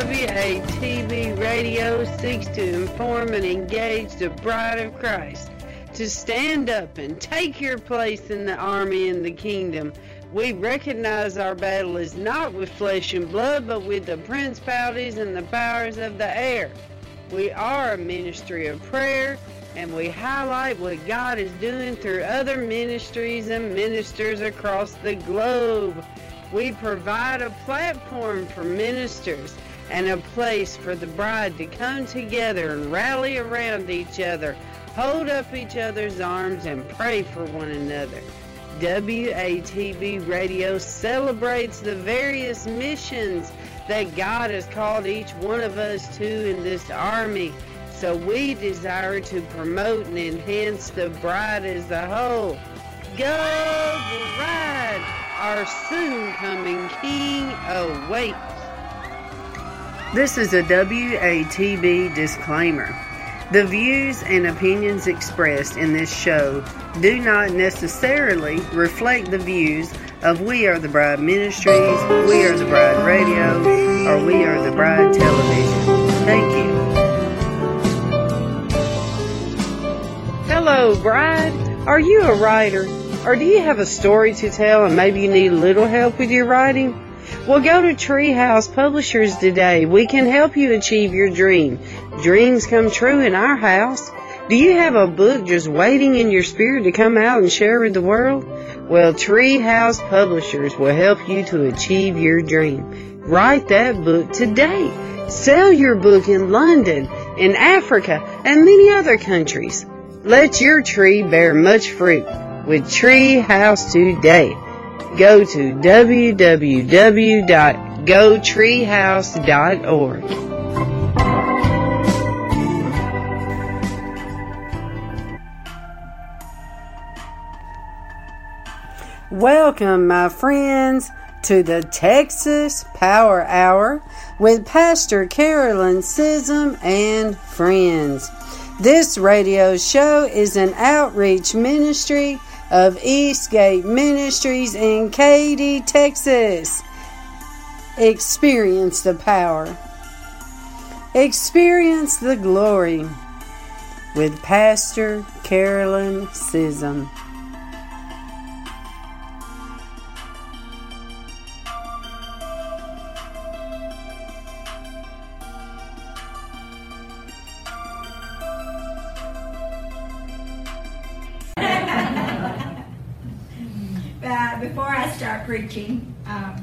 WATB Radio seeks to inform and engage the bride of Christ to stand up and take your place in the army and the kingdom. We recognize our battle is not with flesh and blood, but with the principalities and the powers of the air. We are a ministry of prayer, and we highlight what God is doing through other ministries and ministers across the globe. We provide a platform for ministers and a place for the bride to come together and rally around each other, hold up each other's arms, and pray for one another. WATB Radio celebrates the various missions that God has called each one of us to in this army. So we desire to promote and enhance the bride as a whole. Go bride! Our soon-coming king awaits. This is a WATB disclaimer. The views and opinions expressed in this show do not necessarily reflect the views of We Are the Bride Ministries, We Are the Bride Radio, or We Are the Bride Television. Thank you. Hello, bride. Are you a writer? Or do you have a story to tell and maybe you need a little help with your writing? Well, go to Treehouse Publishers today. We can help you achieve your dream. Dreams come true in our house. Do you have a book just waiting in your spirit to come out and share with the world? Well, Treehouse Publishers will help you to achieve your dream. Write that book today. Sell your book in London, in Africa, and many other countries. Let your tree bear much fruit with Treehouse today. Go to www.gotreehouse.org. Welcome, my friends, to the Texas Power Hour with Pastor Carolyn Sissom and friends. This radio show is an outreach ministry of Eastgate Ministries in Katy, Texas. Experience the power. Experience the glory with Pastor Carolyn Sissom. Before I start preaching,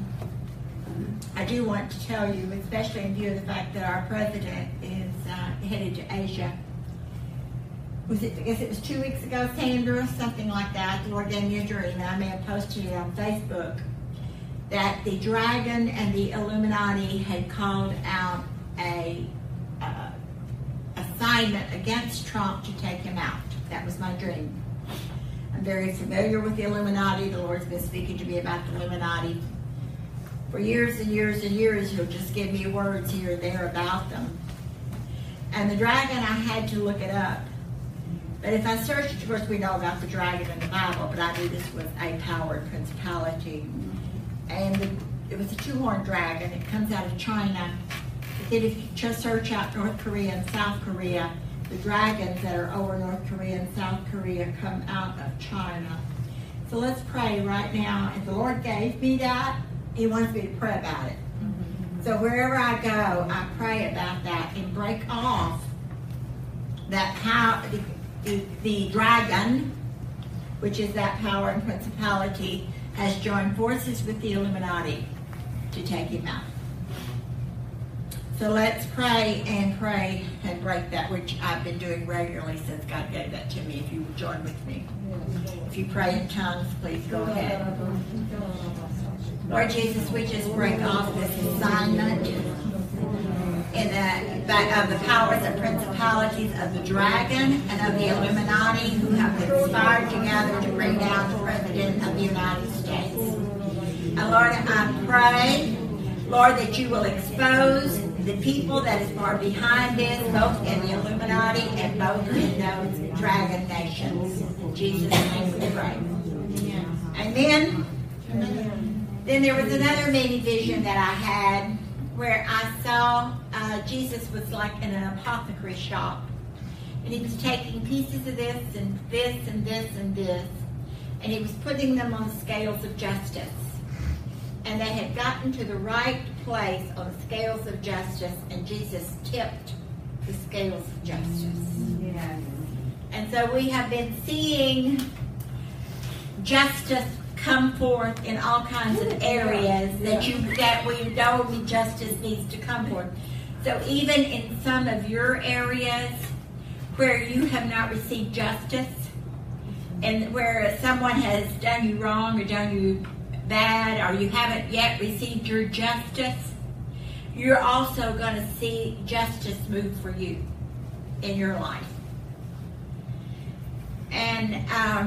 I do want to tell you, especially in view of the fact that our president is headed to Asia. I guess it was 2 weeks ago, Sandra, something like that. The Lord gave me a dream, and I may have posted it on Facebook, that the dragon and the Illuminati had called out a assignment against Trump to take him out. That was my dream. I'm very familiar with the Illuminati. The Lord's been speaking to me about the Illuminati for years and years and years. He'll just give me words here and there about them. And the dragon, I had to look it up. But if I searched, of course we know about the dragon in the Bible, but I knew this was a power and principality. And it was a two-horned dragon. It comes out of China. But then if you just search out North Korea and South Korea, the dragons that are over North Korea and South Korea come out of China. So let's pray right now. If the Lord gave me that, He wants me to pray about it. So wherever I go, I pray about that and break off that power, the dragon, which is that power and principality, has joined forces with the Illuminati to take him out. So let's pray and break that, which I've been doing regularly since God gave that to me. If you would join with me. If you pray in tongues, please go ahead. Lord Jesus, we just break off this assignment of the powers and principalities of the dragon and of the Illuminati who have conspired together to bring down the President of the United States. And Lord, I pray, Lord, that you will expose the people that are behind this, both in the Illuminati and both in those dragon nations. In Jesus' name we pray. Amen. Then there was another mini vision that I had where I saw Jesus was like in an apothecary shop. And he was taking pieces of this and this and this and this. And he was putting them on the scales of justice. And they had gotten to the right place on the scales of justice, and Jesus tipped the scales of justice. Yeah. And so we have been seeing justice come forth in all kinds of areas that we know justice needs to come forth. So even in some of your areas where you have not received justice, and where someone has done you wrong or done you bad, or you haven't yet received your justice, you're also going to see justice move for you in your life. And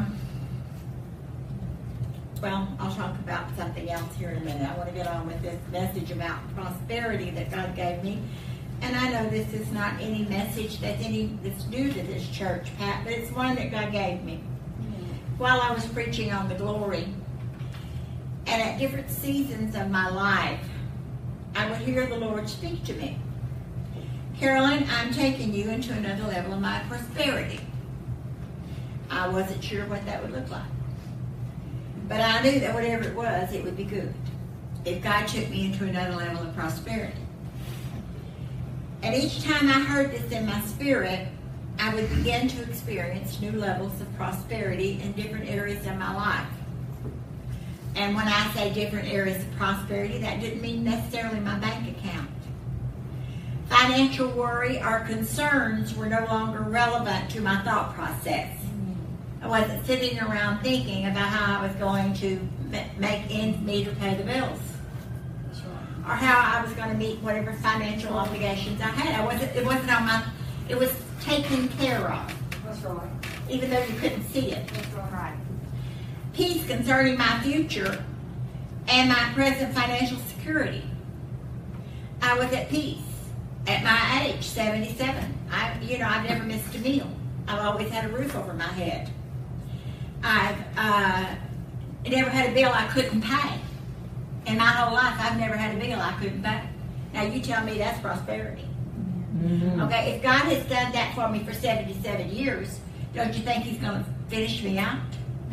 well, I'll talk about something else here in a minute. I want to get on with this message about prosperity that God gave me. And I know this is not any message that's new to this church, Pat, but it's one that God gave me while I was preaching on the glory. And at different seasons of my life, I would hear the Lord speak to me. Carolyn, I'm taking you into another level of my prosperity. I wasn't sure what that would look like. But I knew that whatever it was, it would be good if God took me into another level of prosperity. And each time I heard this in my spirit, I would begin to experience new levels of prosperity in different areas of my life. And when I say different areas of prosperity, that didn't mean necessarily my bank account. Financial worry or concerns were no longer relevant to my thought process. I wasn't sitting around thinking about how I was going to make ends meet or pay the bills. Or how I was going to meet whatever financial obligations I had. It was taken care of. That's right. Even though you couldn't see it. That's right. Peace concerning my future and my present financial security. I was at peace at my age, 77. I've never missed a meal. I've always had a roof over my head. I've never had a bill I couldn't pay. In my whole life, I've never had a bill I couldn't pay. Now, you tell me that's prosperity. Mm-hmm. Okay, if God has done that for me for 77 years, don't you think He's going to finish me out?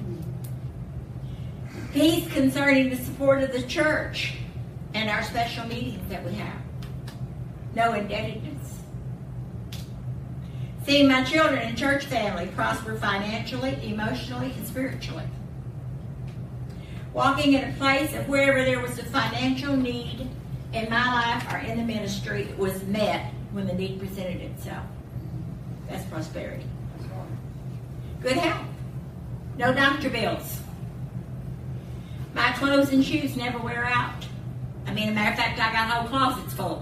Peace concerning the support of the church and our special meetings that we have. No indebtedness. Seeing my children and church family prosper financially, emotionally, and spiritually. Walking in a place of wherever there was a financial need in my life or in the ministry, it was met when the need presented itself. That's prosperity. Good health. No doctor bills. My clothes and shoes never wear out. As a matter of fact, I got whole closets full.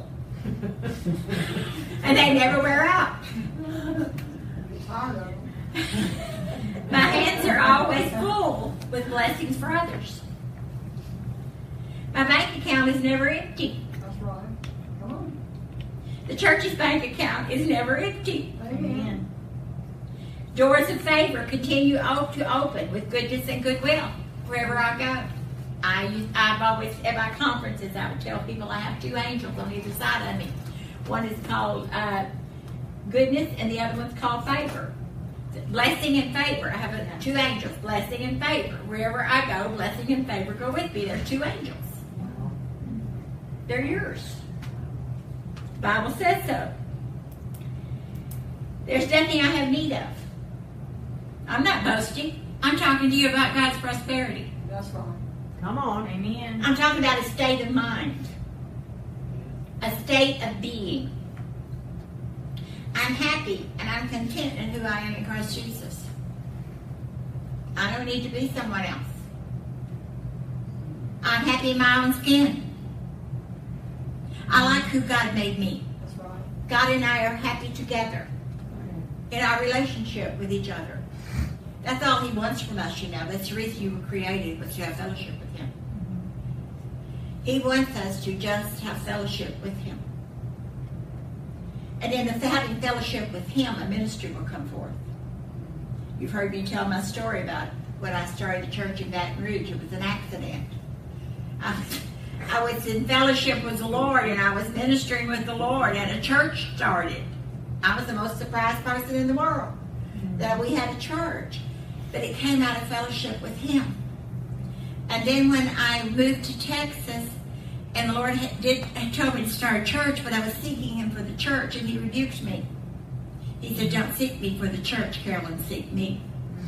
And they never wear out. My hands are always full with blessings for others. My bank account is never empty. That's right. Come on. The church's bank account is never empty. Amen. Doors of favor continue to open with goodness and goodwill wherever I go. I've always, at my conferences, I would tell people I have two angels on either side of me. One is called goodness and the other one's called favor. Blessing and favor. I have two angels, blessing and favor. Wherever I go, blessing and favor go with me. They're two angels. They're yours. The Bible says so. There's nothing I have need of. I'm not boasting. I'm talking to you about God's prosperity. That's right. Come on. Amen. I'm talking about a state of mind. A state of being. I'm happy and I'm content in who I am in Christ Jesus. I don't need to be someone else. I'm happy in my own skin. I like who God made me. That's right. God and I are happy together in our relationship with each other. That's all He wants from us, That's the reason you were created, was to have fellowship with Him. He wants us to just have fellowship with Him. And in having fellowship with Him, a ministry will come forth. You've heard me tell my story about when I started the church in Baton Rouge. It was an accident. I was in fellowship with the Lord, and I was ministering with the Lord, and a church started. I was the most surprised person in the world that we had a church. But it came out of fellowship with Him. And then when I moved to Texas, and the Lord had told me to start a church, but I was seeking Him for the church, and He rebuked me. He said, "Don't seek me for the church, Carolyn, seek me."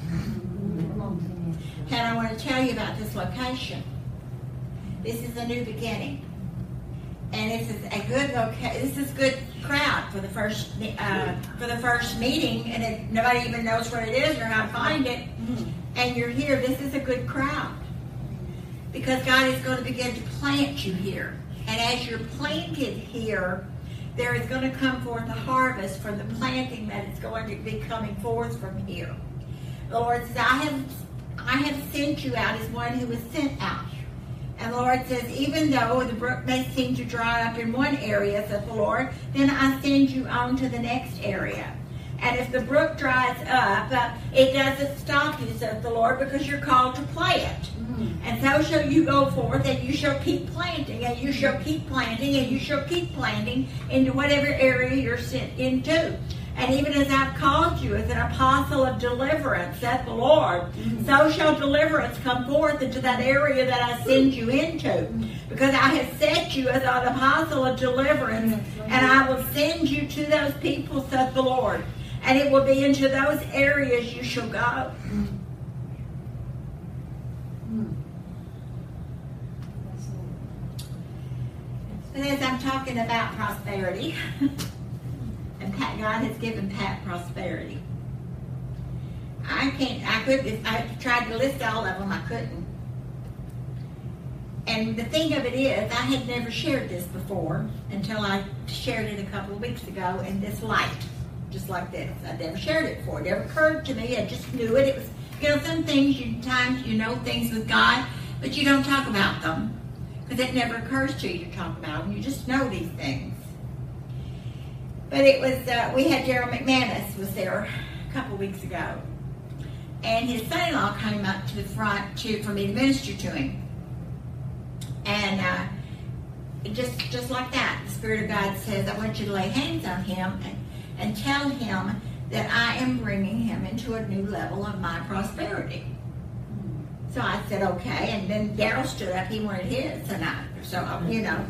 And I want to tell you about this location. This is a new beginning. And this is a good this is good crowd for the first meeting, and nobody even knows what it is or how to find it. And you're here. This is a good crowd because God is going to begin to plant you here. And as you're planted here, there is going to come forth a harvest from the planting that is going to be coming forth from here. The Lord says, I have sent you out as one who is sent out. And the Lord says, even though the brook may seem to dry up in one area, says the Lord, then I send you on to the next area. And if the brook dries up, it doesn't stop you, says the Lord, because you're called to plant. And so shall you go forth, and you shall keep planting, and you shall keep planting, and you shall keep planting into whatever area you're sent into. And even as I've called you as an apostle of deliverance, saith the Lord, so shall deliverance come forth into that area that I send you into. Because I have set you as an apostle of deliverance, and I will send you to those people, saith the Lord. And it will be into those areas you shall go. And as I'm talking about prosperity, and God has given Pat prosperity. I tried to list all of them, I couldn't. And the thing of it is, I had never shared this before until I shared it a couple of weeks ago in this light, just like this. I'd never shared it before. It never occurred to me. I just knew it. It was, some things, sometimes you know things with God, but you don't talk about them because it never occurs to you to talk about them. You just know these things. But it was, we had Gerald McManus was there a couple of weeks ago. And his son-in-law came up to the front for me to minister to him. And just like that, the Spirit of God says, I want you to lay hands on him and tell him that I am bringing him into a new level of my prosperity. So I said, okay. And then Daryl stood up. He wanted his tonight. So, we went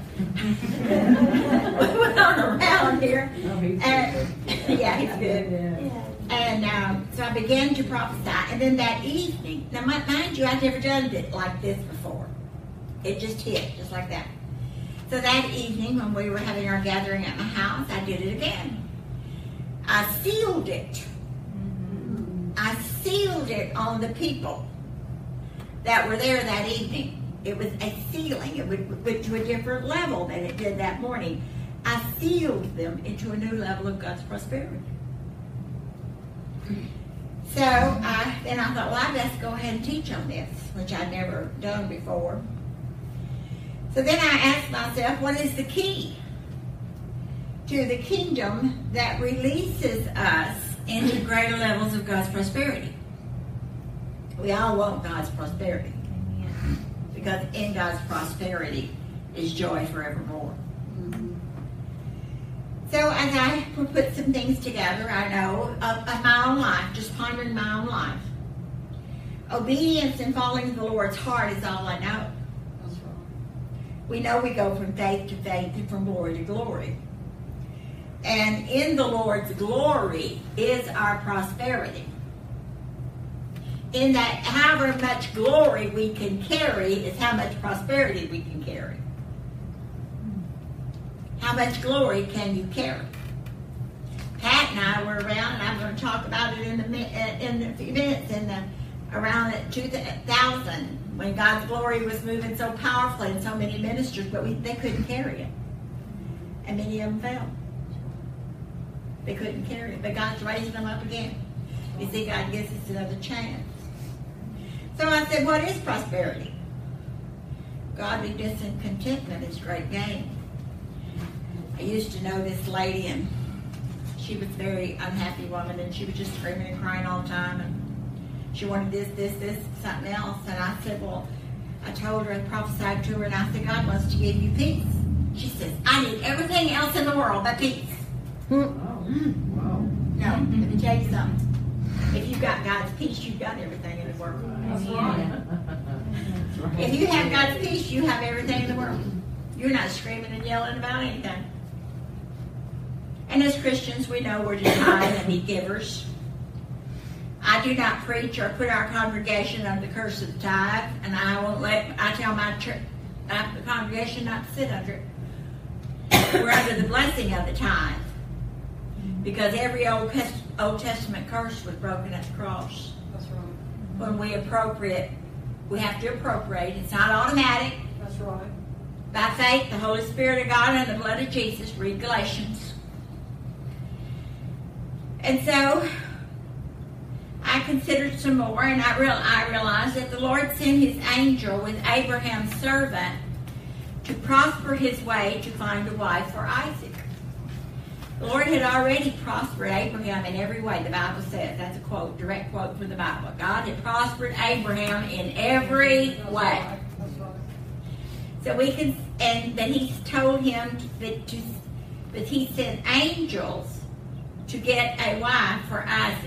on around here. And, yeah, he's good. Yeah. And so I began to prophesy. And then that evening, now mind you, I'd never done it like this before. It just hit, just like that. So that evening, when we were having our gathering at my house, I did it again. I sealed it. I sealed it on the people that were there that evening. It was a sealing. It went to a different level than it did that morning. I sealed them into a new level of God's prosperity. So then I thought, well, I best go ahead and teach on this, which I'd never done before. So then I asked myself, what is the key to the kingdom that releases us into greater levels of God's prosperity? We all want God's prosperity. Because in God's prosperity is joy forevermore. So as I put some things together, I know of my own life, just pondering my own life. Obedience and falling to the Lord's heart is all I know. We know we go from faith to faith and from glory to glory. And in the Lord's glory is our prosperity. In that however much glory we can carry is how much prosperity we can carry. How much glory can you carry? Pat and I were around, and I'm going to talk about it in a few minutes, around at 2000, when God's glory was moving so powerfully in so many ministers, but they couldn't carry it. And many of them fell. They couldn't carry it, but God's raising them up again. You see, God gives us another chance. So I said, what is prosperity? Godliness and contentment is great gain. I used to know this lady, and she was a very unhappy woman, and she was just screaming and crying all the time, and she wanted this, something else. And I said, well, I told her, I prophesied to her, and I said, God wants to give you peace. She says, I need everything else in the world but peace. Wow. Wow. No, let me tell you something. If you've got God's peace, you've got everything in the world. That's right. If you have God's peace, you have everything in the world. You're not screaming and yelling about anything. And as Christians, we know we're to tithe and be givers. I do not preach or put our congregation under the curse of the tithe, and I tell my church, the congregation not to sit under it. We're under the blessing of the tithe, because every Old Testament curse was broken at the cross. That's right. When we appropriate, we have to appropriate. It's not automatic. That's right. By faith, the Holy Spirit of God and the blood of Jesus. Read Galatians. And so I considered some more, and I realized that the Lord sent his angel with Abraham's servant to prosper his way to find a wife for Isaac. The Lord had already prospered Abraham in every way, the Bible says. That's a quote, direct quote from the Bible. God had prospered Abraham in every way. That's right. So we can, and that he's told him that he sent angels to get a wife for Isaac.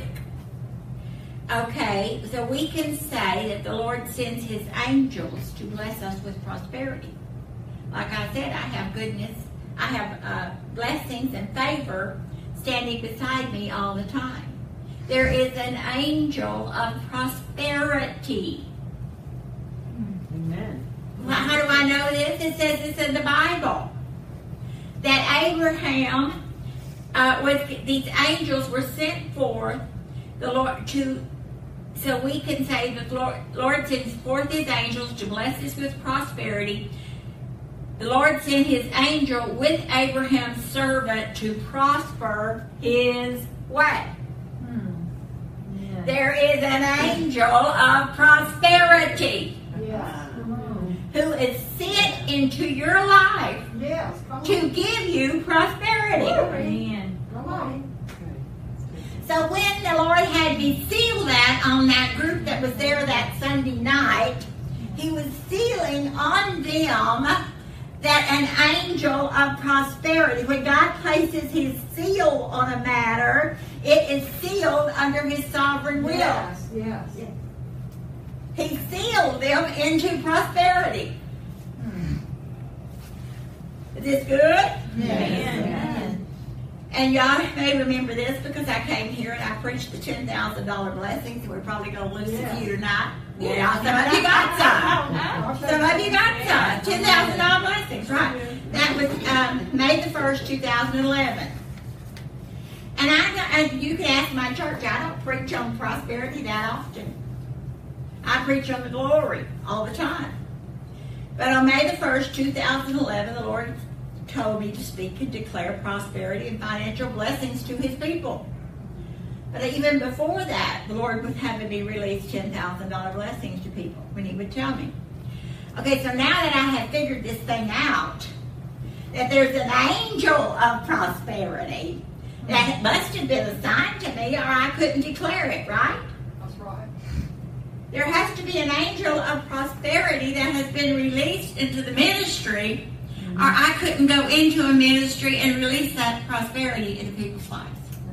Okay, so we can say that the Lord sends his angels to bless us with prosperity. Like I said, I have goodness, I have blessings and favor standing beside me all the time. There is an angel of prosperity. Amen. Well, how do I know this? It says this in the Bible. That Abraham, these angels were sent forth, the Lord so we can say that the Lord sends forth his angels to bless us with prosperity. The Lord sent his angel with Abraham's servant to prosper his way. Yeah. There is an angel of prosperity Yes. who is sent into your life Yes. Come to on. give you prosperity. Amen. Come on. So when the Lord had me seal that on that group that was there that Sunday night, he was sealing on them that an angel of prosperity, when God places his seal on a matter, it is sealed under his sovereign will. Yes. Yes. He sealed them into prosperity. Is this good? Amen. And y'all may remember this because I came here and I preached the $10,000 blessings. We're probably going to lose a few tonight. Yeah, some of you got some. Some of you got some. $10,000 blessings, right? That was May the 1st, 2011. And you can ask my church, I don't preach on prosperity that often. I preach on the glory all the time. But on May the 1st, 2011, the Lord told me to speak and declare prosperity and financial blessings to his people. But even before that, the Lord was having me release $10,000 blessings to people when he would tell me. Okay, so now that I have figured this thing out, that there's an angel of prosperity that must have been assigned to me or I couldn't declare it, right? That's right. There has to be an angel of prosperity that has been released into the ministry, or I couldn't go into a ministry and release that prosperity into people's lives.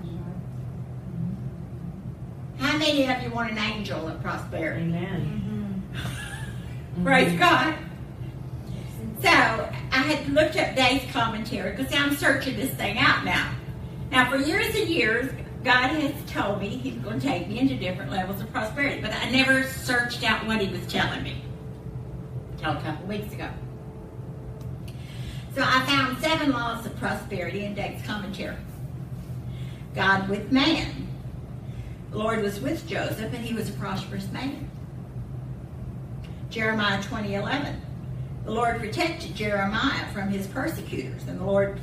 How many of you want an angel of prosperity? Amen. Praise God. So, I had looked up Dave's commentary because I'm searching this thing out now. Now, for years and years, God has told me he's going to take me into different levels of prosperity, but I never searched out what he was telling me until a couple weeks ago. So I found 7 laws of prosperity in Dave's commentary. God with man. The Lord was with Joseph, and he was a prosperous man. Jeremiah 20:11. The Lord protected Jeremiah from his persecutors, and the Lord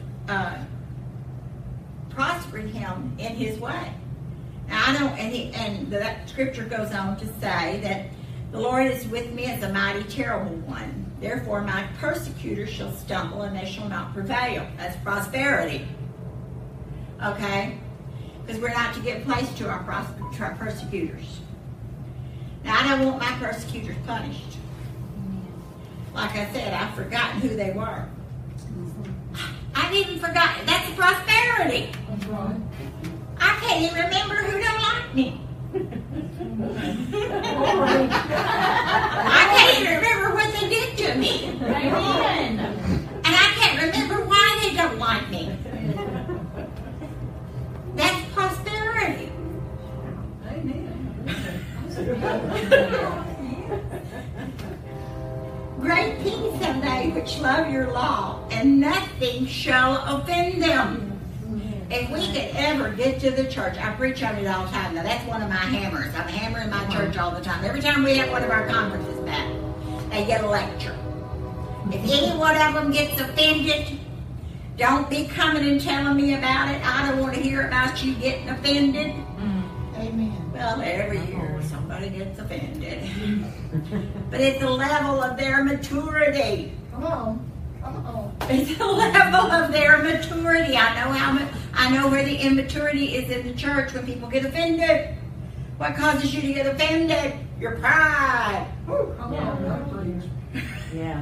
prospered him in his way. Now that scripture goes on to say that the Lord is with me as a mighty terrible one. Therefore my persecutors shall stumble and they shall not prevail. That's prosperity. Okay? Because we're not to give place to our persecutors. Now I don't want my persecutors punished. like I said, I've forgotten who they were. I've even forgotten. That's a prosperity. That's right. I can't even remember who don't like me. I can't even remember what they did to me. Amen. And I can't remember why they don't like me. That's prosperity. Great peace have they which love your law, and nothing shall offend them. If we could ever get to the church, I preach on it all the time. Now that's one of my hammers. I'm hammering my church all the time. Every time we have one of our conferences back, they get a lecture. If any one of them gets offended, don't be coming and telling me about it. I don't want to hear about you getting offended. Amen. Well, every year somebody gets offended. But it's the level of their maturity. Come on. Come on. It's the level of their maturity. I know where the immaturity is in the church when people get offended. What causes you to get offended? Your pride. Whew, come on. That preach. Yeah.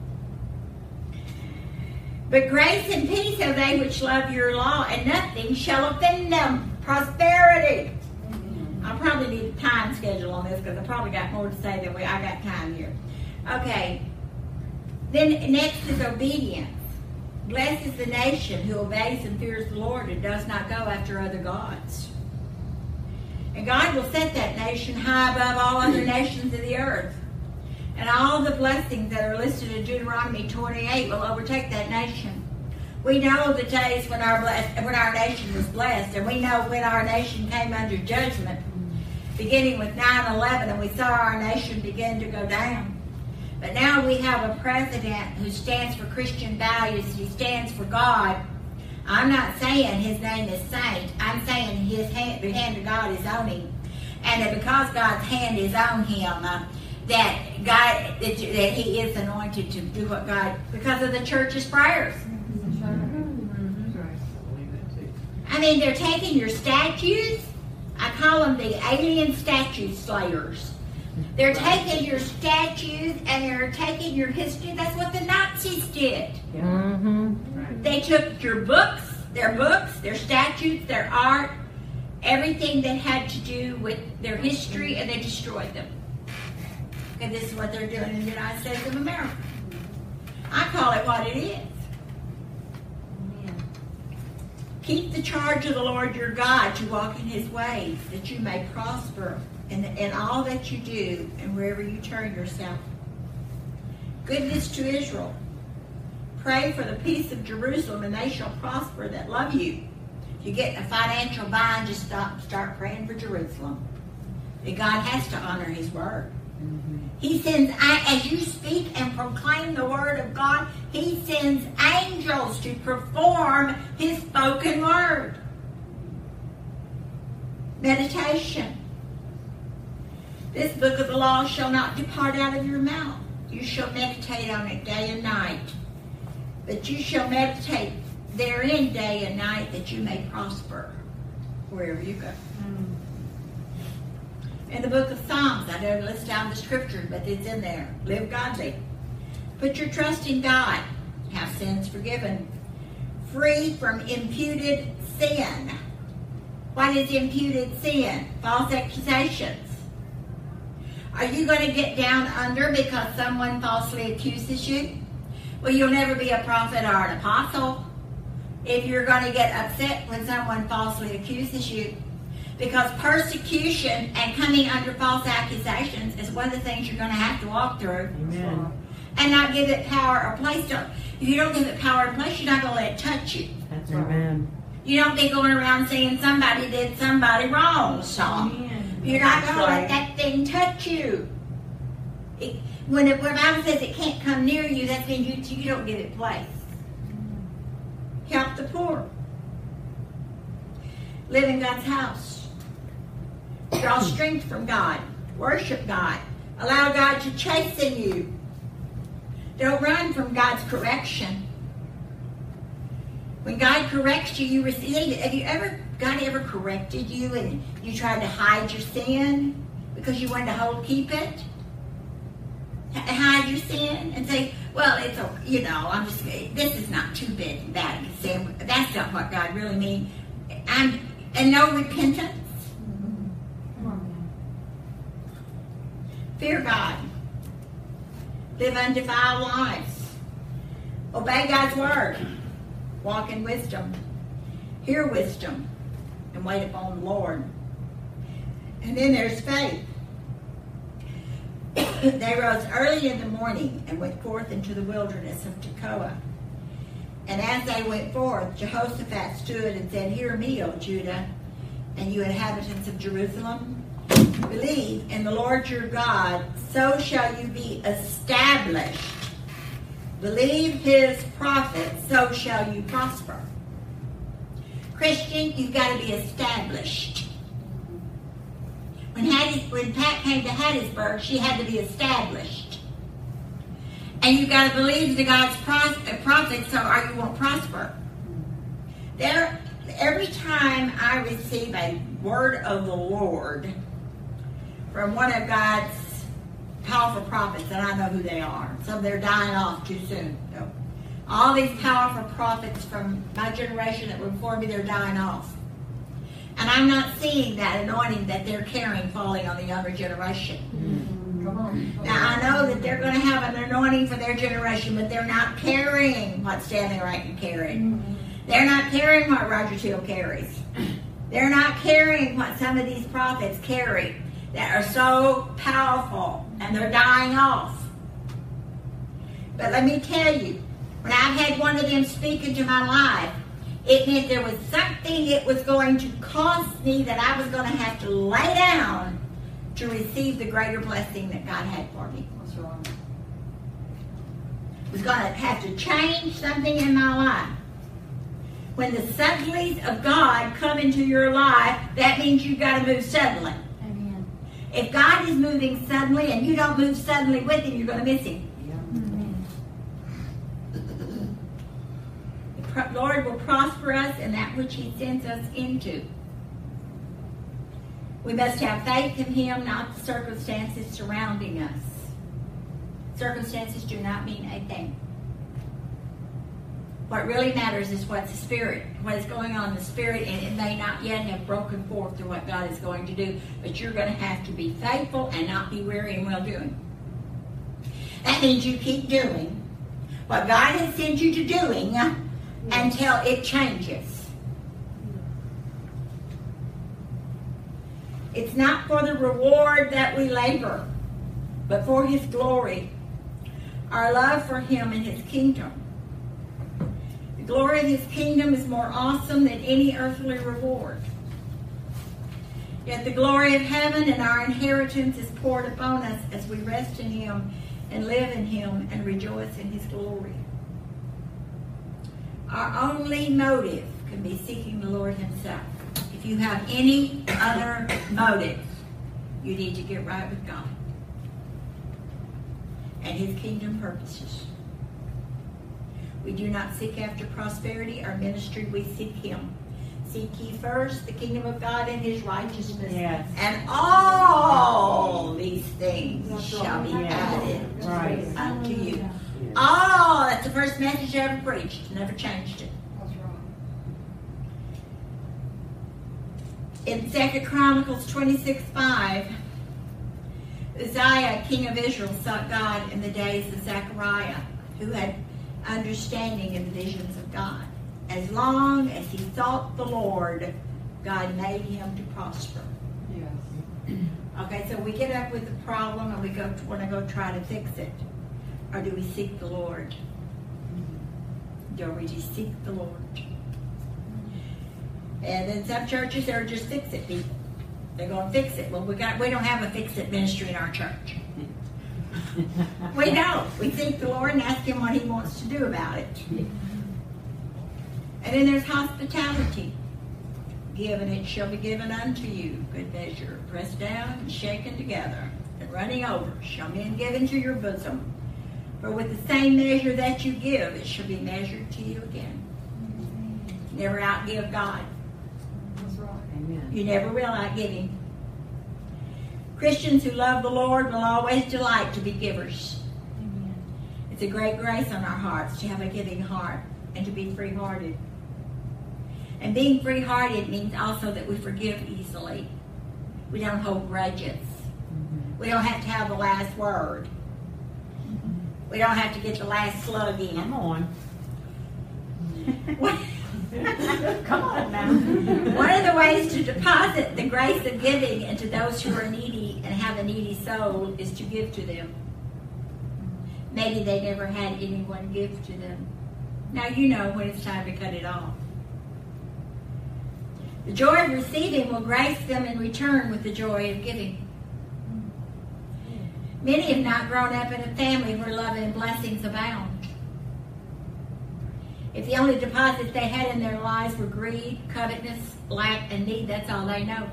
But grace and peace are they which love your law, and nothing shall offend them. Prosperity. I probably need a time schedule on this because I probably got more to say than I got time here. Okay. Then next is obedience. Blessed is the nation who obeys and fears the Lord and does not go after other gods. And God will set that nation high above all other nations of the earth. And all the blessings that are listed in Deuteronomy 28 will overtake that nation. We know the days when our nation was blessed, and we know when our nation came under judgment, beginning with 9/11, and we saw our nation begin to go down. But now we have a president who stands for Christian values. He stands for God. I'm not saying his name is Saint. I'm saying the hand of God is on him. And that because God's hand is on him, that he is anointed to do what God, because of the church's prayers. I mean, they're taking your statues. I call them the alien statue slayers. They're taking your statues and they're taking your history. That's what the Nazis did. Mm-hmm. They took your books, their statutes, their art, everything that had to do with their history, and they destroyed them. And this is what they're doing in the United States of America. I call it what it is. Keep the charge of the Lord your God to walk in his ways, that you may prosper in all that you do and wherever you turn yourself. Goodness to Israel. Pray for the peace of Jerusalem, and they shall prosper that love you. If you get in a financial bind, just start praying for Jerusalem. That God has to honor his word. Mm-hmm. He sends, as you speak and proclaim the word of God, he sends angels to perform his spoken word. Meditation. This book of the law shall not depart out of your mouth. You shall meditate on it day and night. But you shall meditate therein day and night, that you may prosper wherever you go. In the book of Psalms, I don't list down the scriptures, but it's in there. Live godly. Put your trust in God. Have sins forgiven. Free from imputed sin. What is imputed sin? False accusations. Are you going to get down under because someone falsely accuses you? Well, you'll never be a prophet or an apostle if you're going to get upset when someone falsely accuses you. Because persecution and coming under false accusations is one of the things you're going to have to walk through. Amen. And not give it power or place. If you don't give it power or place, you're not going to let it touch you. That's Amen. You don't be going around saying somebody did somebody wrong, so you're not going to let that thing touch you. When the Bible says it can't come near you, that means you don't give it place. Help the poor. Live in God's house. Draw strength from God. Worship God. Allow God to chasten you. Don't run from God's correction. When God corrects you, you receive it. Have God ever corrected you and you tried to hide your sin because you wanted to keep it? hide your sin and say, well, it's okay, this is not too bad. Sin. That's not what God really means. And no repentance. Fear God. Live undefiled lives. Obey God's word. Walk in wisdom. Hear wisdom. And wait upon the Lord. And then there's faith. They rose early in the morning and went forth into the wilderness of Tekoa. And as they went forth, Jehoshaphat stood and said, Hear me, O Judah, and you inhabitants of Jerusalem. Believe in the Lord your God, so shall you be established. Believe his prophets, so shall you prosper. Christian, you've got to be established. When Pat came to Hattiesburg, she had to be established. And you've got to believe in God's prophets, so you won't prosper. Every time I receive a word of the Lord from one of God's powerful prophets, and I know who they are. Some they're dying off too soon. So, all these powerful prophets from my generation that were before me, they're dying off. And I'm not seeing that anointing that they're carrying falling on the younger generation. Come on. Now, I know that they're going to have an anointing for their generation, but they're not carrying what Stanley Rankin carried. They're not carrying what Roger Teal carries. They're not carrying what some of these prophets carry that are so powerful, and they're dying off. But let me tell you, when I've had one of them speak into my life, it meant there was something it was going to cost me that I was going to have to lay down to receive the greater blessing that God had for me. That's right. I was going to have to change something in my life. When the suddenlies of God come into your life, that means you've got to move suddenly. Amen. If God is moving suddenly and you don't move suddenly with him, you're going to miss him. The Lord will prosper us in that which he sends us into. We must have faith in him, not the circumstances surrounding us. Circumstances do not mean a thing. What really matters is what's the spirit, what is going on in the spirit, and it may not yet have broken forth to what God is going to do, but you're going to have to be faithful and not be weary in well-doing. That means you keep doing what God has sent you to doing until it changes. It's not for the reward that we labor, but for his glory, our love for him and his kingdom. The glory of his kingdom is more awesome than any earthly reward. Yet the glory of heaven and our inheritance is poured upon us as we rest in him and live in him and rejoice in his glory. Our only motive can be seeking the Lord himself. If you have any other motive, you need to get right with God and his kingdom purposes. We do not seek after prosperity or ministry, we seek him. Seek ye first the kingdom of God and his righteousness, Yes. and all these things shall be Yes. added Right. unto you. Oh, that's the first message I ever preached. Never changed it. That's right. In 2 Chronicles 26:5, Uzziah, king of Israel, sought God in the days of Zechariah, who had understanding in the visions of God. As long as he sought the Lord, God made him to prosper. Yes. Okay, so we get up with the problem and we want to go try to fix it. Or do we seek the Lord? Do we just seek the Lord? And then some churches are just fix-it people. They're going to fix it. Well, we don't have a fix-it ministry in our church. We don't. We seek the Lord and ask him what he wants to do about it. And then there's hospitality. Give and it shall be given unto you. Good measure, pressed down and shaken together and running over shall men give into your bosom. For with the same measure that you give, it shall be measured to you again. Never outgive God. That's right. Amen. You never will outgive him. Christians who love the Lord will always delight to be givers. It's a great grace on our hearts to have a giving heart and to be free-hearted. And being free-hearted means also that we forgive easily. We don't hold grudges. We don't have to have the last word. We don't have to get the last slug in. Come on. Come on now. One of the ways to deposit the grace of giving into those who are needy and have a needy soul is to give to them. Maybe they never had anyone give to them. Now you know when it's time to cut it off. The joy of receiving will grace them in return with the joy of giving. Many have not grown up in a family where love and blessings abound. If the only deposits they had in their lives were greed, covetousness, lack, and need, that's all they know.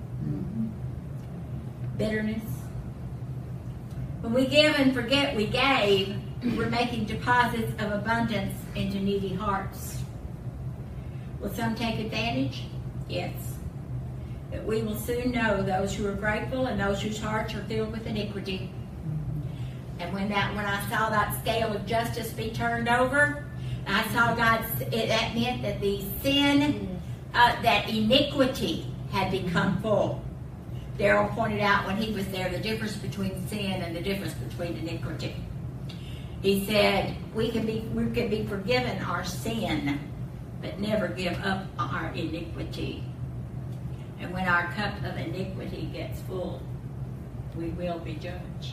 Bitterness. When we give and forget we gave, we're making deposits of abundance into needy hearts. Will some take advantage? Yes. But we will soon know those who are grateful and those whose hearts are filled with iniquity. And when I saw that scale of justice be turned over, I saw that meant that the sin, that iniquity had become full. Darrell pointed out when he was there the difference between sin and the difference between iniquity. He said we can be forgiven our sin, but never give up our iniquity. And when our cup of iniquity gets full, we will be judged.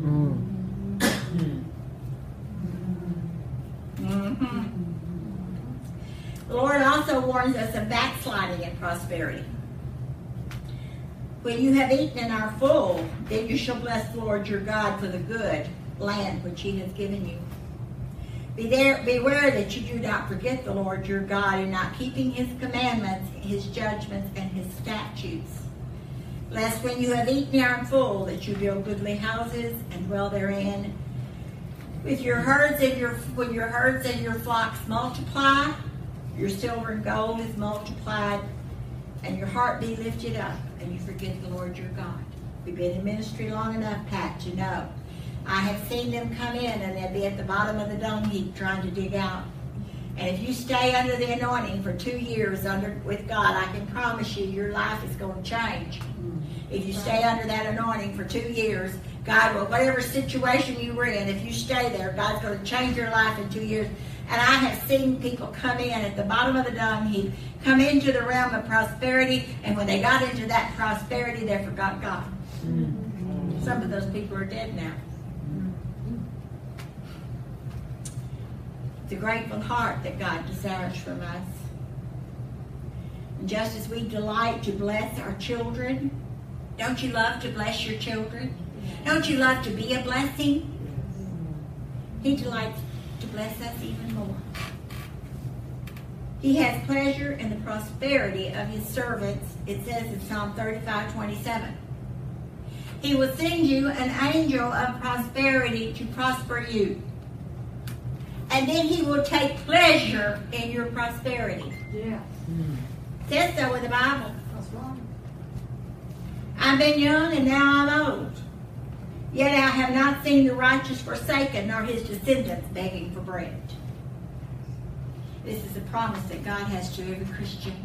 The Lord also warns us of backsliding in prosperity. When you have eaten and are full, then you shall bless the Lord your God for the good land which he has given you. Beware that you do not forget the Lord your God in not keeping his commandments, his judgments, and his statutes. Lest when you have eaten and are full, that you build goodly houses and dwell therein. When your herds and your flocks multiply, your silver and gold is multiplied, and your heart be lifted up, and you forget the Lord your God. We've been in ministry long enough, Pat, to know. I have seen them come in, and they'll be at the bottom of the dung heap trying to dig out. And if you stay under the anointing for 2 years with God, I can promise you your life is going to change. If you stay under that anointing for 2 years, God will, whatever situation you were in, if you stay there, God's going to change your life in 2 years. And I have seen people come in at the bottom of the dung heap, come into the realm of prosperity, and when they got into that prosperity, they forgot God. Some of those people are dead now. It's a grateful heart that God desires from us. And just as we delight to bless our children, don't you love to bless your children? Don't you love to be a blessing? He delights to bless us even more. He has pleasure in the prosperity of his servants, it says in Psalm 35:27. He will send you an angel of prosperity to prosper you. And then he will take pleasure in your prosperity. Yes. It says so in the Bible. That's right. I've been young and now I'm old. Yet I have not seen the righteous forsaken, nor his descendants begging for bread. This is a promise that God has to every Christian.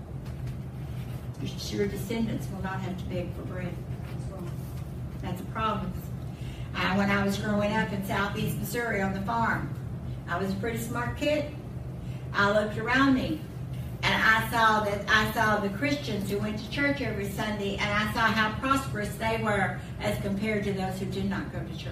Your descendants will not have to beg for bread. That's a promise. When I was growing up in southeast Missouri on the farm, I was a pretty smart kid. I looked around me, and I saw the Christians who went to church every Sunday, and I saw how prosperous they were as compared to those who did not go to church.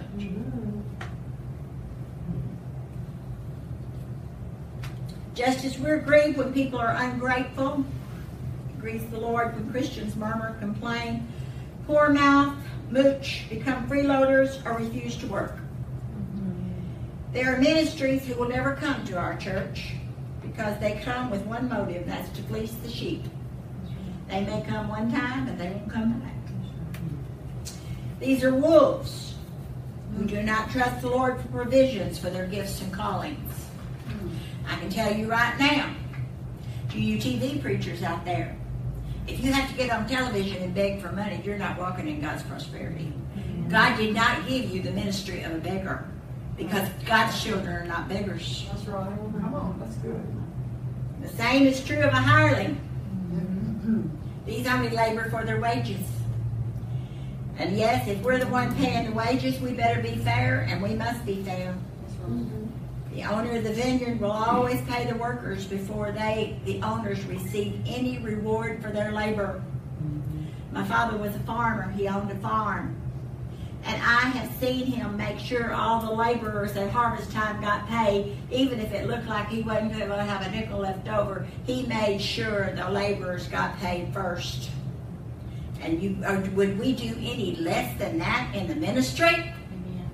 Just as we're grieved when people are ungrateful, it grieves the Lord when Christians murmur, complain, poor mouth, mooch, become freeloaders, or refuse to work. There are ministries who will never come to our church because they come with one motive, and that's to fleece the sheep. They may come one time, but they won't come back. These are wolves who do not trust the Lord for provisions for their gifts and callings. I can tell you right now, to you TV preachers out there, if you have to get on television and beg for money, you're not walking in God's prosperity. God did not give you the ministry of a beggar. Because God's children are not beggars. That's right. Come on, that's good. The same is true of a hireling. These only labor for their wages. And yes, if we're the one paying the wages, we better be fair, and we must be fair. The owner of the vineyard will always pay the workers before the owners, receive any reward for their labor. My father was a farmer. He owned a farm. And I have seen him make sure all the laborers at harvest time got paid, even if it looked like he wasn't going to have a nickel left over. He made sure the laborers got paid first. And would we do any less than that in the ministry? Amen.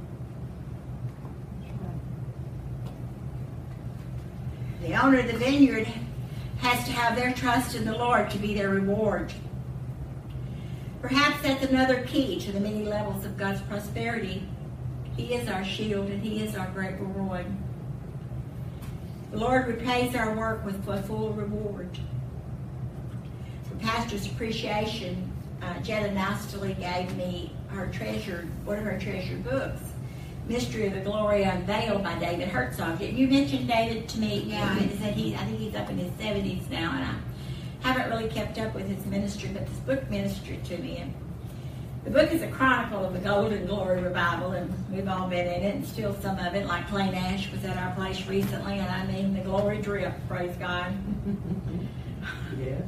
The owner of the vineyard has to have their trust in the Lord to be their reward. Perhaps that's another key to the many levels of God's prosperity. He is our shield and He is our great reward. The Lord repays our work with a full reward. For Pastor's appreciation, Jetta Nastily gave me one of her treasured books, Mystery of the Glory Unveiled by David Herzog. You mentioned David to me. Yeah, I think he's up in his 70s now, and I haven't really kept up with his ministry, but this book ministered to me. And the book is a chronicle of the Golden Glory Revival, and we've all been in it, and still some of it, like Clay Nash was at our place recently, and I mean the glory drip, praise God. Yes.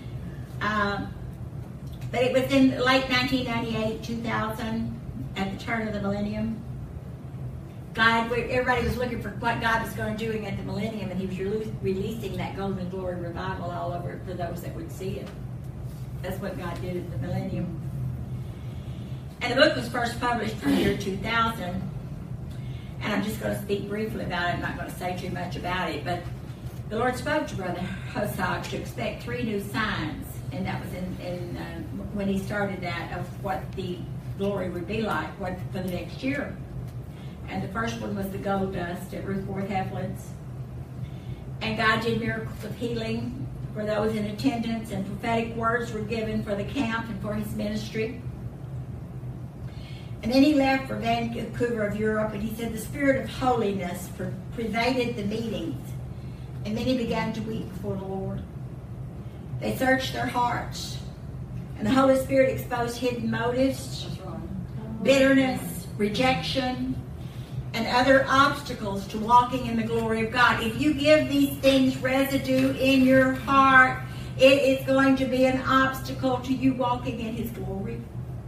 But it was in late 1998, 2000, at the turn of the millennium. Everybody was looking for what God was going to do at the millennium, and He was releasing that Golden Glory Revival all over for those that would see it. That's what God did at the millennium. And the book was first published in the year 2000. And I'm just going to speak briefly about it. I'm not going to say too much about it. But the Lord spoke to Brother Herzog to expect 3 new signs. And that was when he started that, of what the glory would be like for the next year. And the first one was the gold dust at Ruth Ward Heflin's. And God did miracles of healing for those in attendance, and prophetic words were given for the camp and for his ministry. And then he left for Vancouver of Europe, and he said the spirit of holiness pervaded the meetings. And then he began to weep before the Lord. They searched their hearts, and the Holy Spirit exposed hidden motives, bitterness, rejection, and other obstacles to walking in the glory of God. If you give these things residue in your heart, it is going to be an obstacle to you walking in His glory.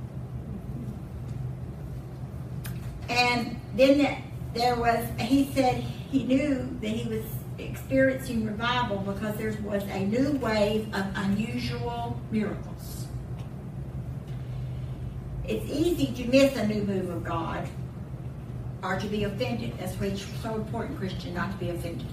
And then he said he knew that he was experiencing revival because there was a new wave of unusual miracles. It's easy to miss a new move of God or to be offended. That's why it's so important, Christian, not to be offended.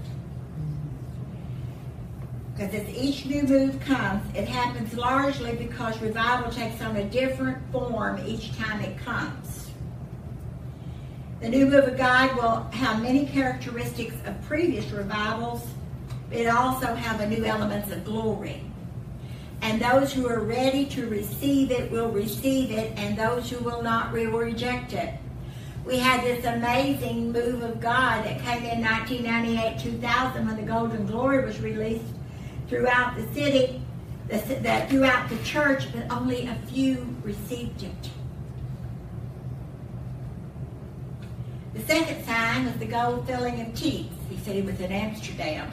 Because as each new move comes, it happens largely because revival takes on a different form each time it comes. The new move of God will have many characteristics of previous revivals, but it also have a new elements of glory. And those who are ready to receive it will receive it, and those who will not will reject it. We had this amazing move of God that came in 1998-2000 when the Golden Glory was released throughout the city, throughout the church, but only a few received it. The second sign was the gold filling of teeth. He said it was in Amsterdam.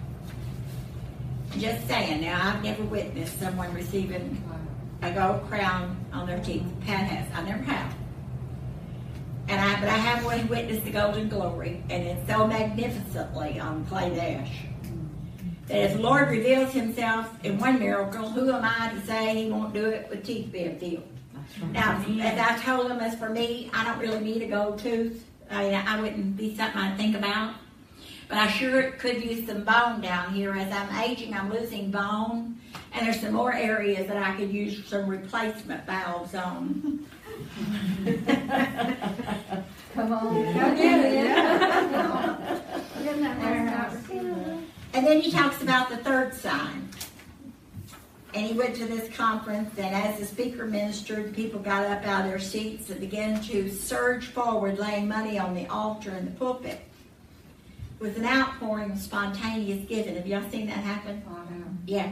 Just saying, now I've never witnessed someone receiving a gold crown on their teeth. Pat has. I never have. But I have witnessed the Golden Glory, and it's so magnificently on Clay Nash that as the Lord reveals Himself in one miracle, who am I to say He won't do it with teeth being filled? Now, as I told him, as for me, I don't really need a gold tooth. I wouldn't be something I'd think about. But I sure could use some bone down here. As I'm aging, I'm losing bone. And there's some more areas that I could use some replacement valves on. Come on. And then he talks about the third sign. And he went to this conference, and as the speaker ministered, people got up out of their seats and began to surge forward, laying money on the altar and the pulpit. It was an outpouring of spontaneous giving. Have y'all seen that happen? Yeah.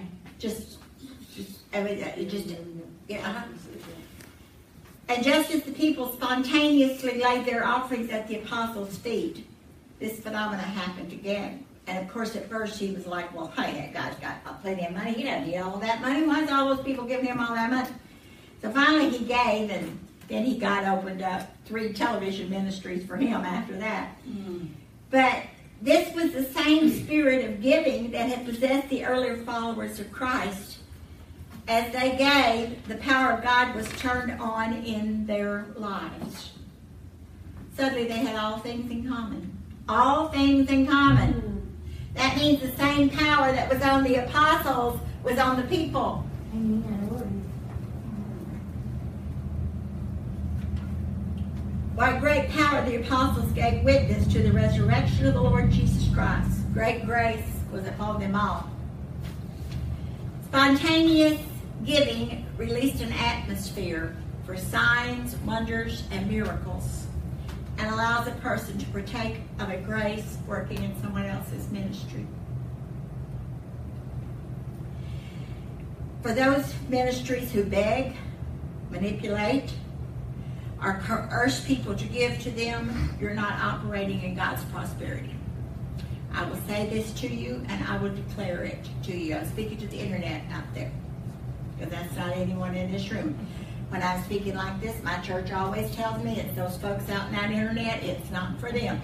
And just as the people spontaneously laid their offerings at the apostles' feet, this phenomena happened again. And of course, at first he was like, well, hey, that guy's got plenty of money. He doesn't need all that money. Why is all those people giving him all that money? So finally he gave, and then God opened up 3 television ministries for him after that. But this was the same spirit of giving that had possessed the earlier followers of Christ. As they gave, the power of God was turned on in their lives. Suddenly they had all things in common. All things in common. That means the same power that was on the apostles was on the people. By great power the apostles gave witness to the resurrection of the Lord Jesus Christ. Great grace was upon them all. Spontaneous giving released an atmosphere for signs, wonders, and miracles, and allows a person to partake of a grace working in someone else's ministry. For those ministries who beg, manipulate, or coerce people to give to them, you're not operating in God's prosperity. I will say this to you, and I will declare it to you. I'm speaking to the internet out there, because that's not anyone in this room. When I'm speaking like this, my church always tells me it's those folks out in that internet, it's not for them.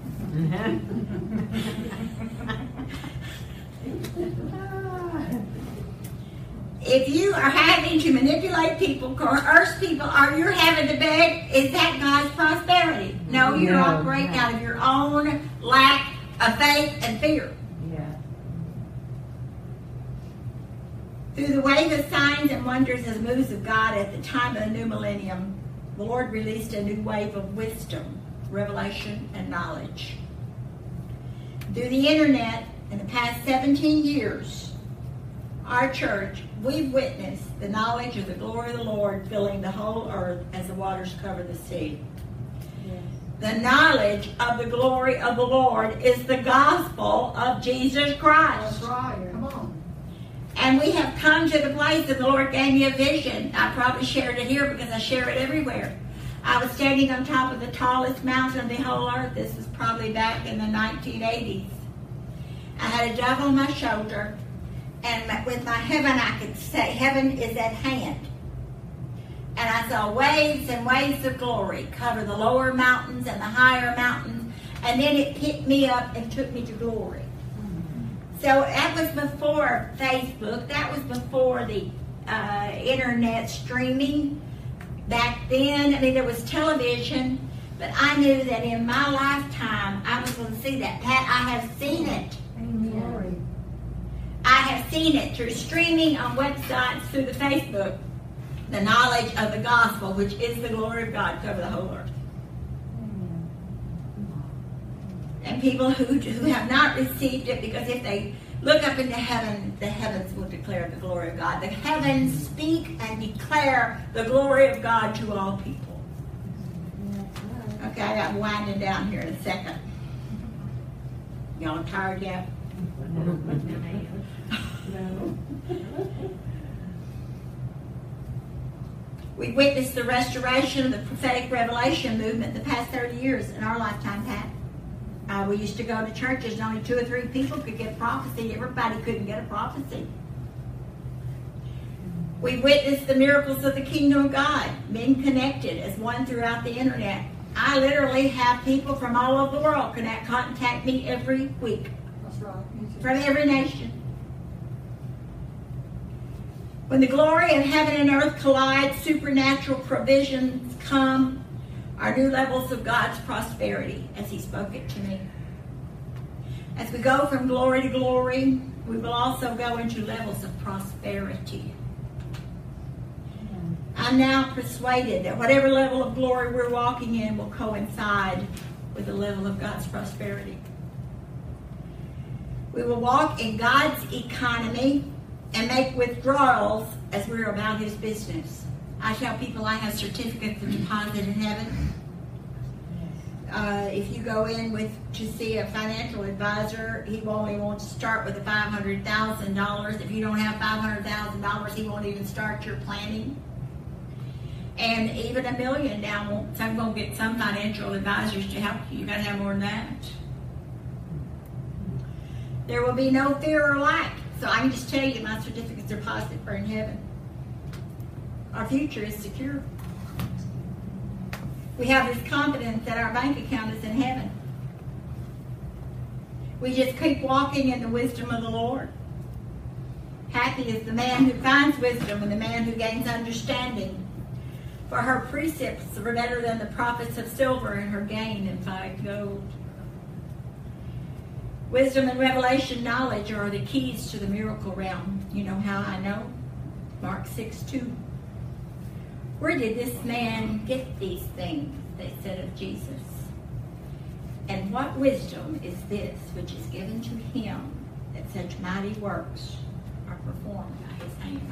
If you are having to manipulate people, coerce people, or you're having to beg, is that God's prosperity? No, you're operating out of your own lack of faith and fear. Through the wave of signs and wonders and moves of God at the time of the new millennium, the Lord released a new wave of wisdom, revelation, and knowledge. Through the internet, in the past 17 years, our church, we've witnessed the knowledge of the glory of the Lord filling the whole earth as the waters cover the sea. The knowledge of the glory of the Lord is the gospel of Jesus Christ. That's right. Come on. And we have come to the place that the Lord gave me a vision. I probably shared it here because I share it everywhere. I was standing on top of the tallest mountain of the whole earth. This was probably back in the 1980s. I had a dove on my shoulder, and with my heaven I could say, heaven is at hand. And I saw waves and waves of glory cover the lower mountains and the higher mountains, and then it picked me up and took me to glory. So that was before Facebook. That was before the internet streaming. Back then, I mean, there was television, but I knew that in my lifetime I was going to see that. Pat, I have seen it. Amen. I have seen it through streaming on websites, through the Facebook. The knowledge of the gospel, which is the glory of God, cover the whole earth. And people who have not received it, because if they look up into heaven, the heavens will declare the glory of God. The heavens speak and declare the glory of God to all people. Okay, I'm winding down here in a second. Y'all tired yet? No. We witnessed the restoration of the prophetic revelation movement the past 30 years in our lifetime, Pat. We used to go to churches and only 2 or 3 people could get prophecy. Everybody couldn't get a prophecy. We witnessed the miracles of the kingdom of God, men connected as one throughout the internet. I literally have people from all over the world contact me every week. That's right. From every nation. When the glory of heaven and earth collide, supernatural provisions come, are new levels of God's prosperity, as He spoke it to me. As we go from glory to glory, we will also go into levels of prosperity. I'm now persuaded that whatever level of glory we're walking in will coincide with the level of God's prosperity. We will walk in God's economy and make withdrawals as we're about his business. I tell people I have certificates of deposit in heaven. If you go in to see a financial advisor, he only wants to start with $500,000. If you don't have $500,000, he won't even start your planning. And even $1 million now, I'm going to get some financial advisors to help you. You got to have more than that. There will be no fear or lack. So I can just tell you my certificates of deposit are in heaven. Our future is secure. We have this confidence that our bank account is in heaven. We just keep walking in the wisdom of the Lord. Happy is the man who finds wisdom and the man who gains understanding. For her precepts are better than the profits of silver, and her gain in fine gold. Wisdom and revelation knowledge are the keys to the miracle realm. You know how I know? Mark 6:2. Where did this man get these things? They said of Jesus. And what wisdom is this which is given to him that such mighty works are performed by his hands?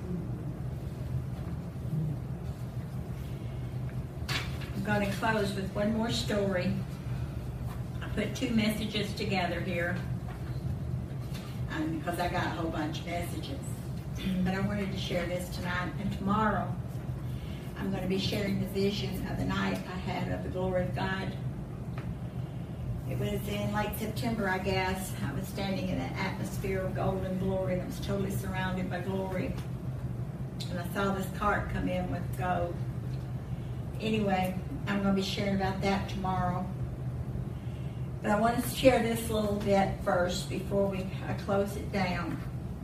I'm going to close with one more story. I put 2 messages together here because I got a whole bunch of messages. But I wanted to share this tonight, and tomorrow I'm going to be sharing the vision of the night I had of the glory of God. It was in late September, I guess. I was standing in an atmosphere of golden glory, and I was totally surrounded by glory. And I saw this cart come in with gold. Anyway, I'm going to be sharing about that tomorrow. But I want to share this little bit first before I close it down.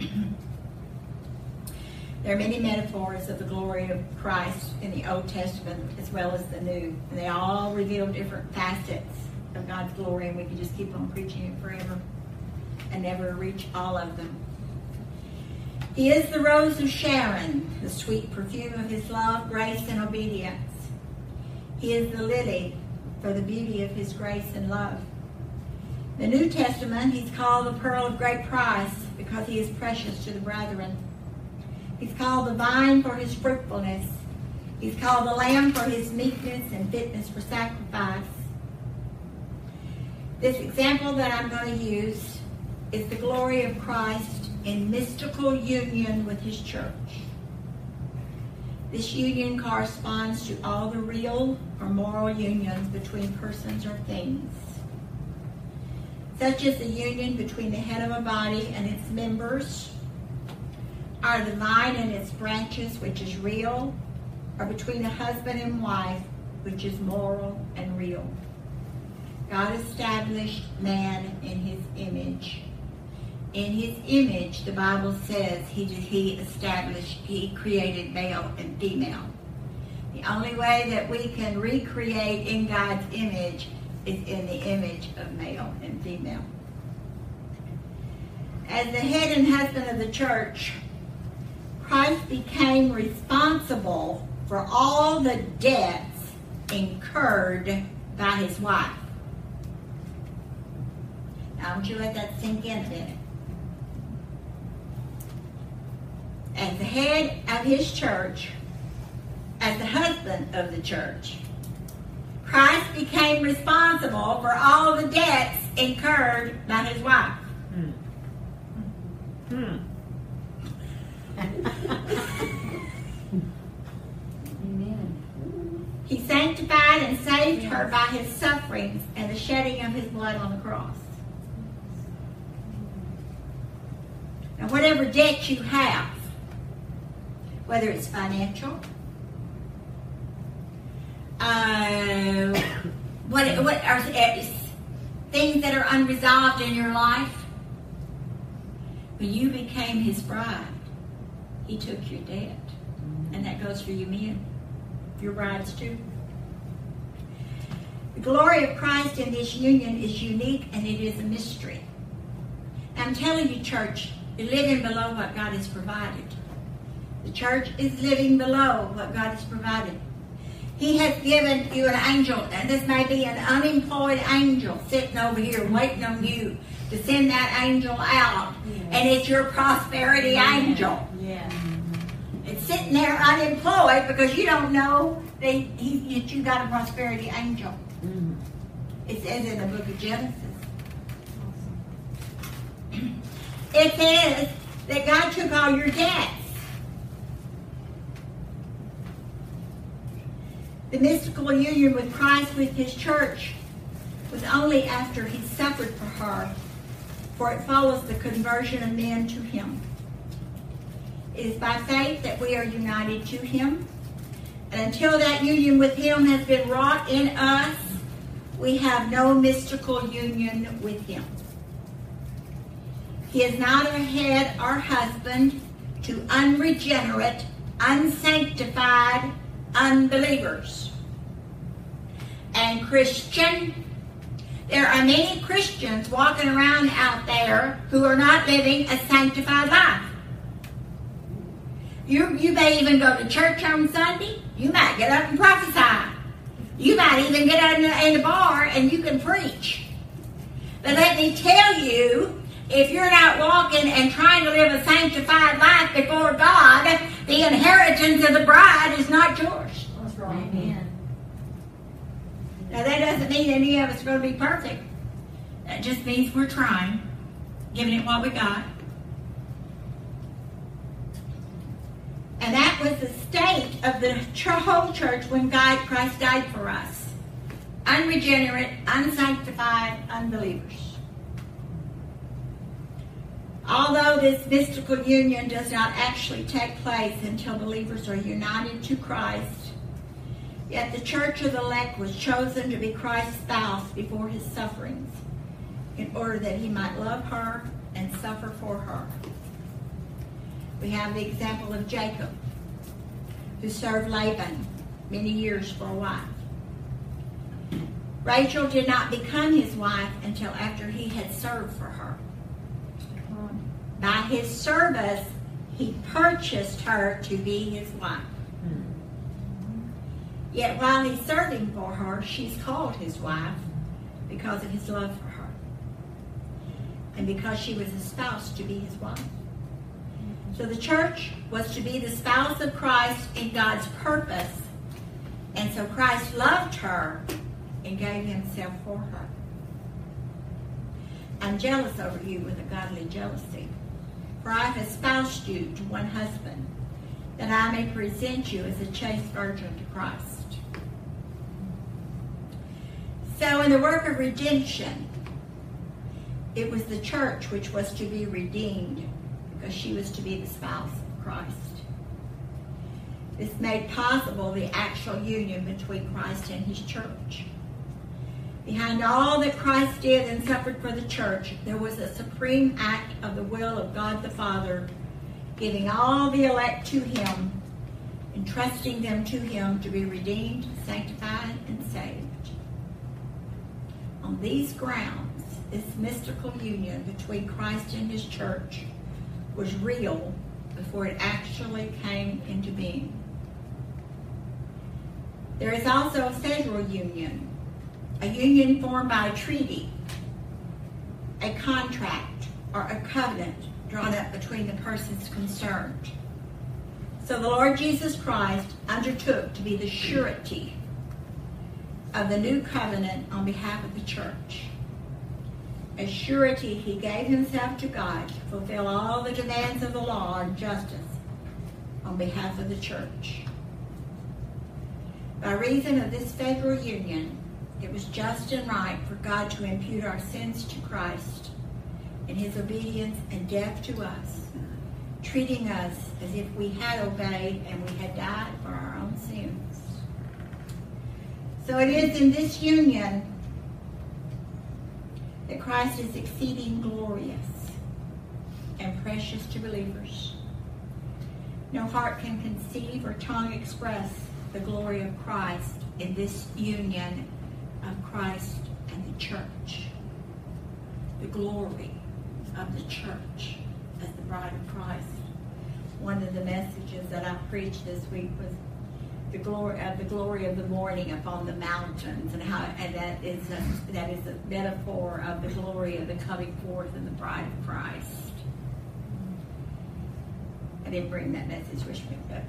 There are many metaphors of the glory of Christ in the Old Testament as well as the New. And they all reveal different facets of God's glory, and we can just keep on preaching it forever and never reach all of them. He is the rose of Sharon, the sweet perfume of his love, grace, and obedience. He is the lily for the beauty of his grace and love. The New Testament, he's called the pearl of great price because he is precious to the brethren. He's called the vine for his fruitfulness. He's called the lamb for his meekness and fitness for sacrifice. This example that I'm going to use is the glory of Christ in mystical union with his church. This union corresponds to all the real or moral unions between persons or things, such as the union between the head of a body and its members, or the vine and its branches, which is real, or between a husband and wife, which is moral and real. God established man in his image. In his image, the Bible says he created male and female. The only way that we can recreate in God's image is in the image of male and female. As the head and husband of the church, Christ became responsible for all the debts incurred by his wife. Now, I want you to let that sink in a minute. As the head of his church, as the husband of the church, Christ became responsible for all the debts incurred by his wife. Amen. He sanctified and saved her by his sufferings and the shedding of his blood on the cross. Now, whatever debt you have, whether it's financial, what are things that are unresolved in your life, when you became his bride, he took your debt. And that goes for you men, your brides too. The glory of Christ in this union is unique, and it is a mystery. I'm telling you, church, you're living below what God has provided. The church is living below what God has provided. He has given you an angel, and this may be an unemployed angel sitting over here waiting on you to send that angel out. Yes. And it's your prosperity angel. Yes. It's sitting there unemployed because you don't know that you got a prosperity angel. Mm-hmm. It says in the book of Genesis. It says that God took all your debts. The mystical union with Christ with his church was only after he suffered for her, for it follows the conversion of men to him. It is by faith that we are united to him, and until that union with him has been wrought in us, we have no mystical union with him. He is neither head or husband to unregenerate, unsanctified unbelievers. And Christian, there are many Christians walking around out there who are not living a sanctified life. You may even go to church on Sunday. You might get up and prophesy. You might even get out in the bar and you can preach. But let me tell you, if you're not walking and trying to live a sanctified life before God, the inheritance of the bride is not yours. That's right. Amen. Now that doesn't mean any of us are going to be perfect. That just means we're trying, giving it what we got. And that was the state of the whole church when Christ died for us. Unregenerate, unsanctified unbelievers. Although this mystical union does not actually take place until believers are united to Christ, yet the church of the elect was chosen to be Christ's spouse before his sufferings, in order that he might love her and suffer for her. We have the example of Jacob, who served Laban many years for a wife. Rachel did not become his wife until after he had served for her. By his service, he purchased her to be his wife. Yet while he's serving for her, she's called his wife because of his love for her. And because she was espoused to be his wife. So the church was to be the spouse of Christ in God's purpose. And so Christ loved her and gave himself for her. I'm jealous over you with a godly jealousy. For I have espoused you to one husband, that I may present you as a chaste virgin to Christ. So in the work of redemption, it was the church which was to be redeemed, because she was to be the spouse of Christ. This made possible the actual union between Christ and his church. Behind all that Christ did and suffered for the church, there was a supreme act of the will of God the Father, giving all the elect to him, entrusting them to him to be redeemed, sanctified, and saved. On these grounds, this mystical union between Christ and his church was real before it actually came into being. There is also a federal union, a union formed by a treaty, a contract, or a covenant drawn up between the persons concerned. So the Lord Jesus Christ undertook to be the surety of the new covenant on behalf of the church. As surety, he gave himself to God to fulfill all the demands of the law and justice on behalf of the church. By reason of this federal union, it was just and right for God to impute our sins to Christ in his obedience and death to us, treating us as if we had obeyed and we had died for our own sins. So it is in this union that Christ is exceeding glorious and precious to believers. No heart can conceive or tongue express the glory of Christ in this union of Christ and the church. The glory of the church as the bride of Christ. One of the messages that I preached this week was the glory of the morning upon the mountains, and that is a metaphor of the glory of the coming forth in the bride of Christ. I didn't bring that message with me, but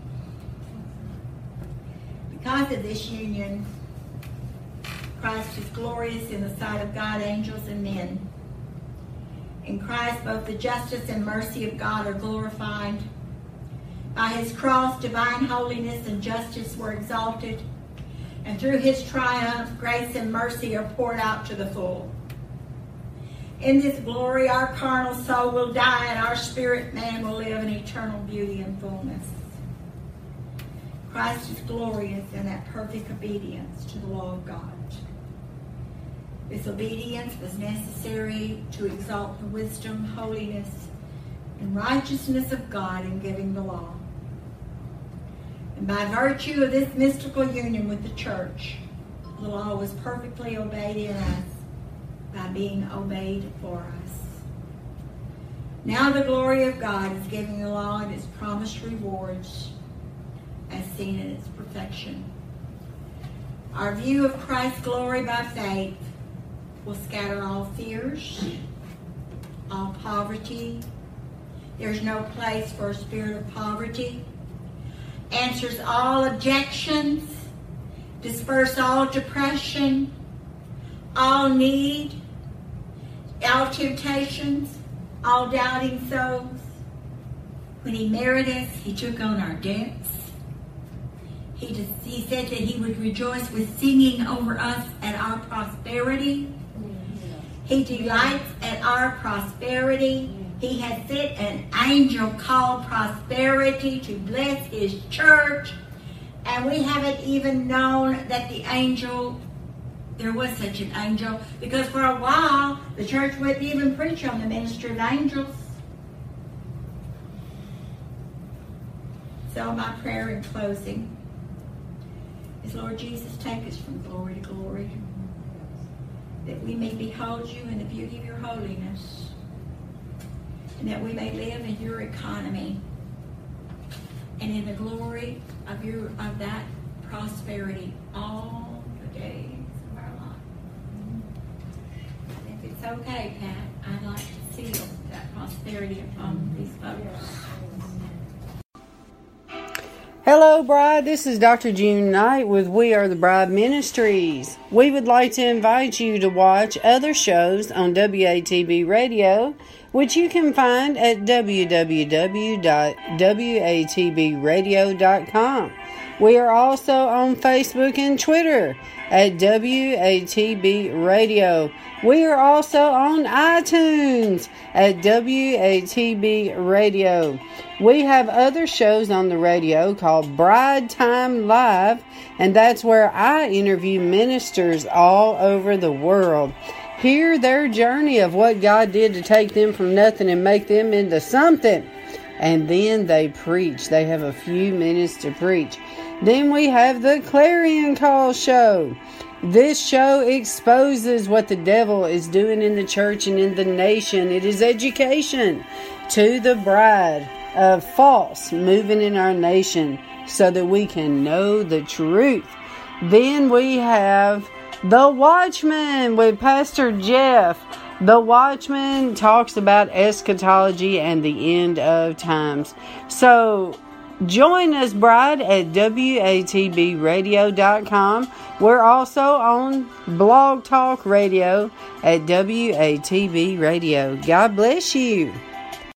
because of this union, Christ is glorious in the sight of God, angels, and men. In Christ, both the justice and mercy of God are glorified. By his cross, divine holiness and justice were exalted, and through his triumph, grace and mercy are poured out to the full. In this glory, our carnal soul will die, and our spirit man will live in eternal beauty and fullness. Christ is glorious in that perfect obedience to the law of God. This obedience was necessary to exalt the wisdom, holiness, and righteousness of God in giving the law. And by virtue of this mystical union with the church, the law was perfectly obeyed in us by being obeyed for us. Now the glory of God is giving the law and its promised rewards as seen in its perfection. Our view of Christ's glory by faith will scatter all fears, all poverty. There's no place for a spirit of poverty. Answers all objections, disperse all depression, all need, all temptations, all doubting souls. When he married us, he took on our debts. He said that he would rejoice with singing over us at our prosperity. He delights at our prosperity. He has sent an angel called Prosperity to bless his church. And we haven't even known that there was such an angel, because for a while the church wouldn't even preach on the ministry of angels. So my prayer in closing is, Lord Jesus, take us from glory to glory, that we may behold you in the beauty of your holiness, and that we may live in your economy and in the glory of that prosperity all the days of our life. And if it's okay, Pat, I'd like to seal that prosperity upon these folks. Hello, Bride. This is Dr. June Knight with We Are the Bride Ministries. We would like to invite you to watch other shows on WATB Radio, which you can find at www.watbradio.com. We are also on Facebook and Twitter at WATB Radio. We are also on iTunes at WATB Radio. We have other shows on the radio called Bride Time Live, and that's where I interview ministers all over the world. Hear their journey of what God did to take them from nothing and make them into something. And then they preach. They have a few minutes to preach. Then we have the Clarion Call show. This show exposes what the devil is doing in the church and in the nation. It is education to the bride of false moving in our nation so that we can know the truth. Then we have The Watchman with Pastor Jeff. The Watchman talks about eschatology and the end of times. So join us, Bride, at WATBradio.com. We're also on Blog Talk Radio at WATB Radio. God bless you.